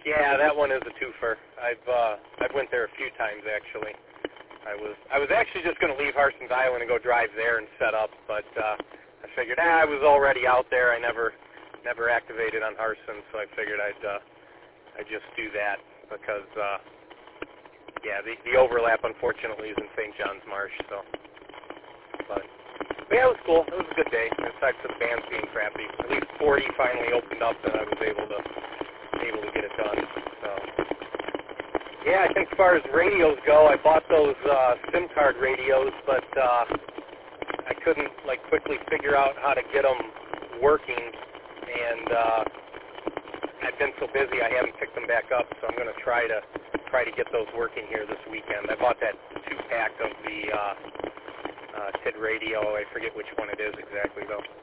Yeah, that one is a twofer. I've went there a few times actually. I was actually just going to leave Harson's Island and go drive there and set up, but I figured I was already out there. I never activated on Harson, so I figured I'd just do that because the overlap unfortunately is in St. John's Marsh. So, but yeah, it was cool. It was a good day. Aside from the bands being crappy, at least 40 finally opened up, and I was able to get it done. So yeah, I think as far as radios go, I bought those SIM card radios, but I couldn't quickly figure out how to get them working, and I've been so busy I haven't picked them back up. So I'm going to try to get those working here this weekend. I bought that 2-pack of the TID radio. I forget which one it is exactly though.